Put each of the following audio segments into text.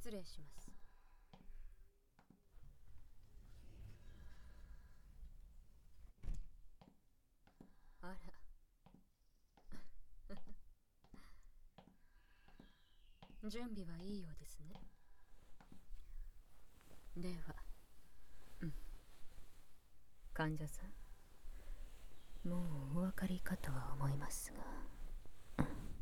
失礼します。あら準備はいいようですね。では、患者さん、もうお分かりかとは思いますが、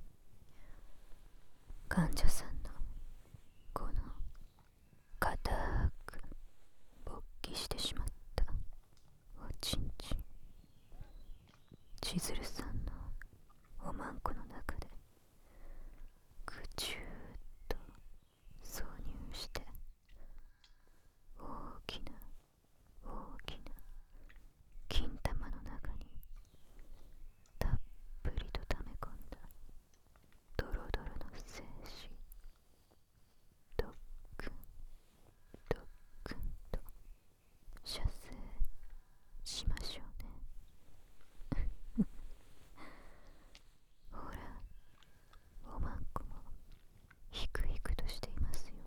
患者さんのこの固く勃起してしまったおちんちん、千鶴さんのおまんこの中でぐちゅーっと挿入して、大きな大きな金玉の中にたっぷりと溜め込んだドロドロの精子、ドックンドックンと射精しましょうね。ほら、おまんこもヒクヒクとしていますよ。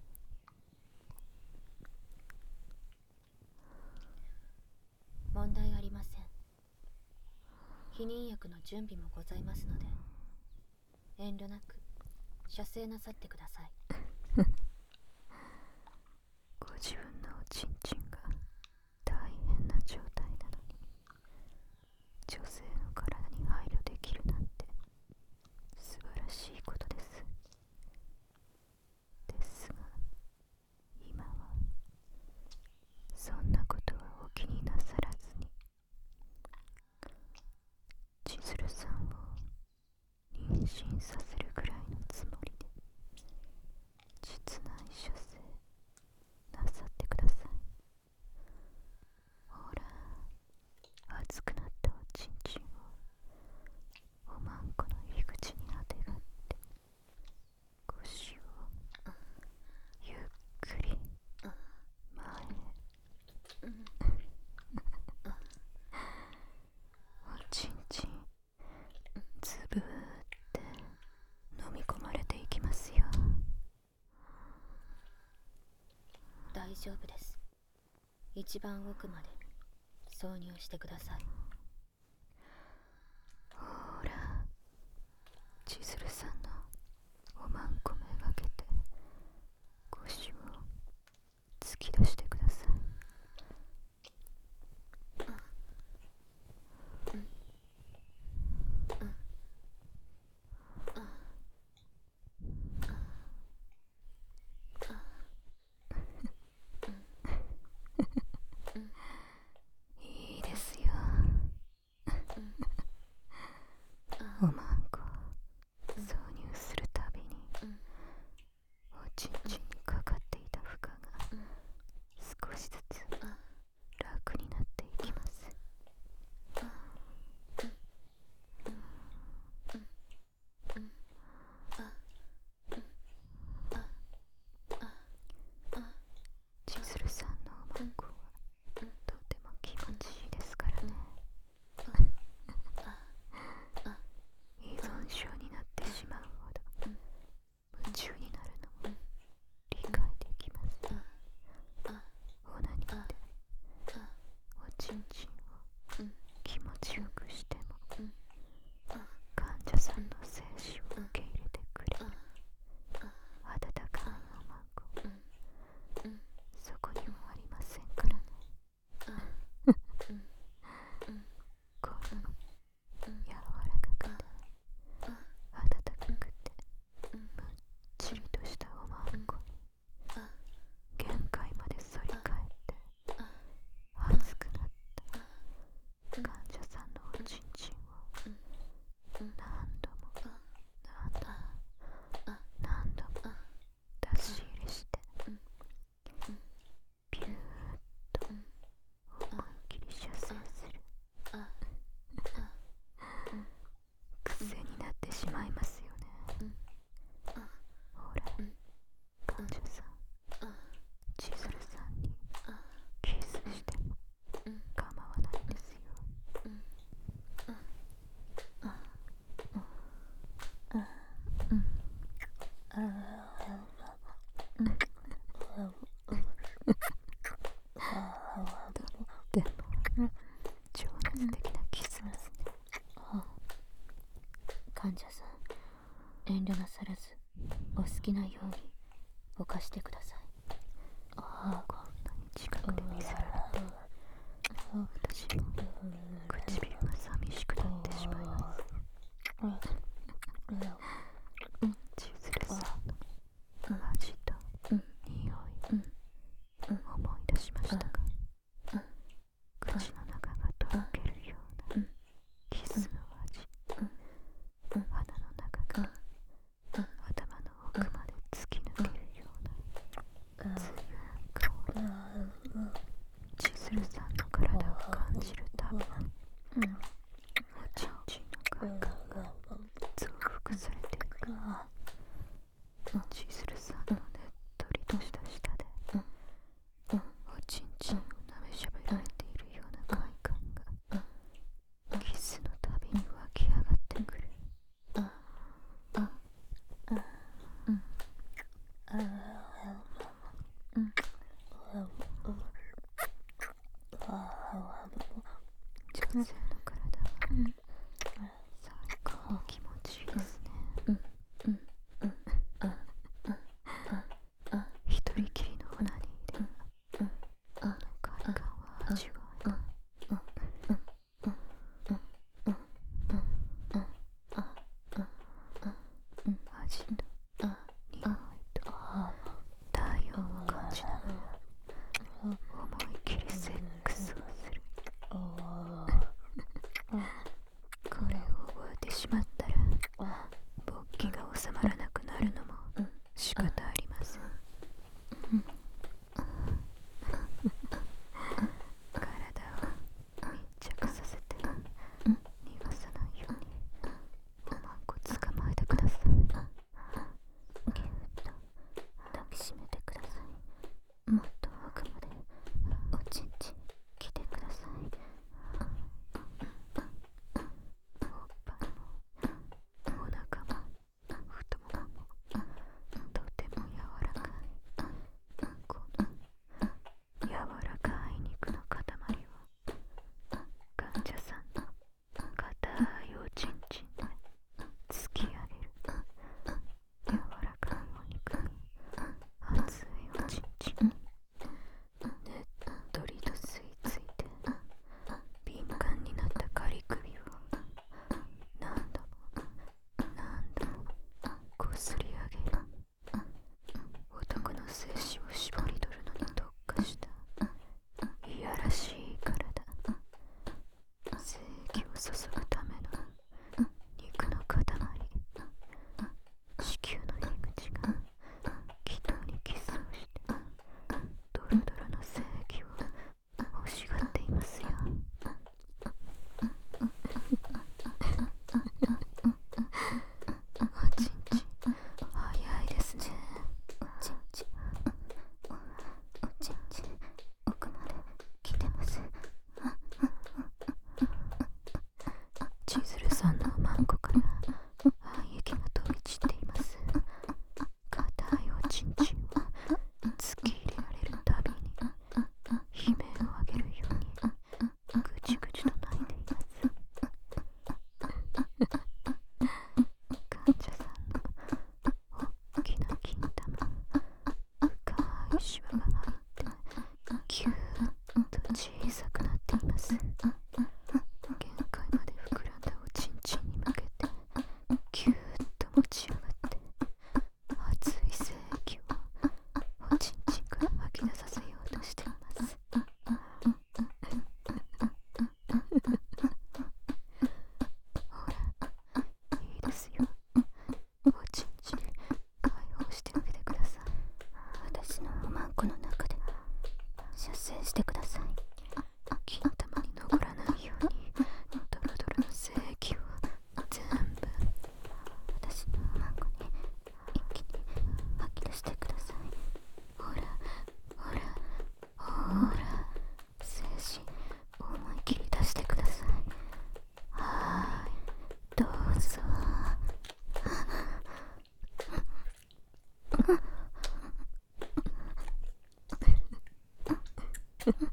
問題ありません。避妊薬の準備もございますので、遠慮なく射精なさってください。ご自分のおちんちんが大変な状態なのに、女性の体に配慮できるなんて素晴らしいことです。ですが、今はそんなことはお気になさらずに、千鶴さんを妊娠させるぐらいのつもりで実内射精なさってください。ほら、熱くなったおちんちんをおまんこの入り口にあてがって、腰をゆっくり前へ。おちんちんつぶーって飲み込まれていきますよ。大丈夫です。一番奥まで挿入してください。ほら、千鶴さんのおまんこめがけて腰を突き出してください。いいですよ。おまんこ挿入するたびにおちんちんにかかっていた負荷が少しずつ楽になっていきます。千鶴さんのおまんこはとても気持ちいいですからね。依存症になってしまうほど夢中になるのも遠慮なさらずお好きなように犯してください。 こんなに近くで見せられて私も唇が寂しくなってしまいます。千鶴さんの味と匂い思い出しましたが、口の中がとろけるようなキスの味、鼻の中が頭の奥まで突き抜けるような強い香り、千鶴さんの体を感じるたびにおちんちんの快感が増幅されていく。千鶴さんのねっとりとした舌でおちんちんをなめしゃべられているような快感がキスのたびに湧き上がってくる。女性の体は最高に気持ちいいですね。一人きりのオナニーであの快感は味わえる。味と匂いと体温を感じながら思い切りセックスをする。これを覚えてしまったら勃起が収まらなくなるのも仕方ありません。体を密着させて逃がさないようにおまんこ捕まえてください。ぎゅっと抱きしめてください。もっと奥までおちんちん来てください。おっぱいもお腹も太もももとても柔らかい。この柔らかい肉の塊を患者さんの硬いおちんちんで突き上げる。柔らかいお肉に熱いおちんちんにねっとりと吸い付いて敏感になった仮首を何度も何度もこすり上げる。男の精子を絞り取るのに特化したいやらしい体。精液を注ぐための肉の塊。子宮の入り口が気道にキスをしてドロドロの精液を欲しがっていますよ。おちんちん早いですね。おちんちん奥まで来てます。千鶴さんのおまんこから愛液が飛び散っています。硬いおちんちんを突き入れられるたびに悲鳴を上げるようにぐちぐちと泣いています。患者さんの大きな金玉、深いシワが入ってキューッと小さくなっています。限界まで膨らんだおちんちんに向けてキューッと持ち上がって熱い精液をおちんちんから吐き出させようとしています。ほら、いいですよ。おちんちん解放してあげてください。私のおまんこの中で射精してください。金玉に登らないようにドロドロの精液を全部私のおまんこに一気に吐き出してください。ほらほらほら、精子思い切り出してください。はーい、どうぞ。ピュー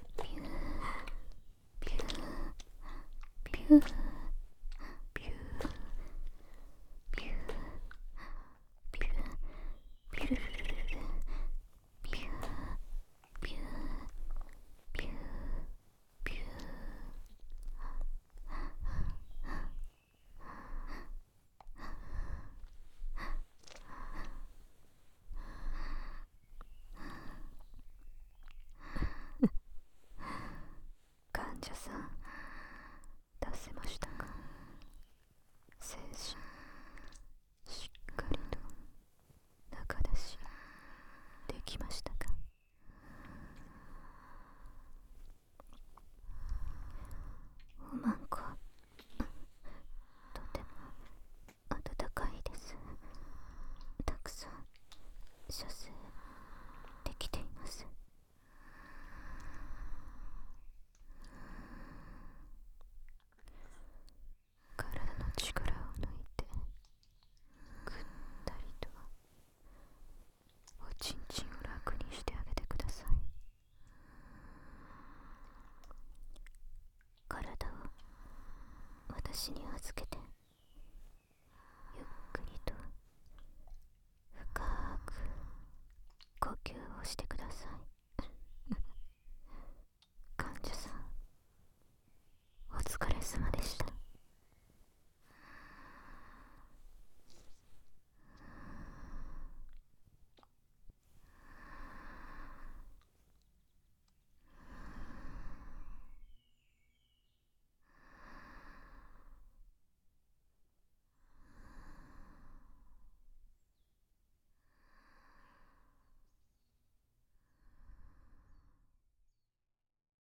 ピューピューピューピューきました。